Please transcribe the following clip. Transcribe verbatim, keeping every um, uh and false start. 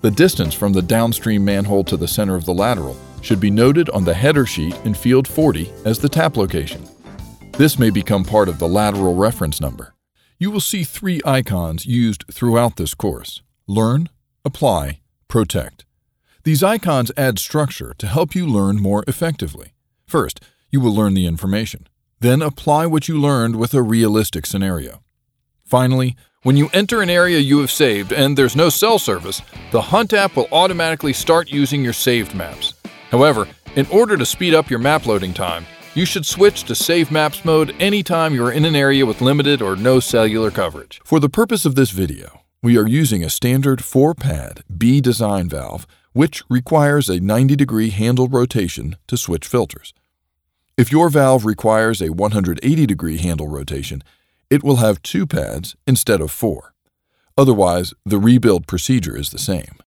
The distance from the downstream manhole to the center of the lateral should be noted on the header sheet in field forty as the tap location. This may become part of the lateral reference number. You will see three icons used throughout this course: Learn, Apply, Protect. These icons add structure to help you learn more effectively. First, you will learn the information. Then apply what you learned with a realistic scenario. Finally, when you enter an area you have saved and there's no cell service, the Hunt app will automatically start using your saved maps. However, in order to speed up your map loading time, you should switch to Save Maps mode anytime you are in an area with limited or no cellular coverage. For the purpose of this video, we are using a standard four-pad B design valve, which requires a ninety degree handle rotation to switch filters. If your valve requires a one hundred eighty degree handle rotation, it will have two pads instead of four. Otherwise, the rebuild procedure is the same.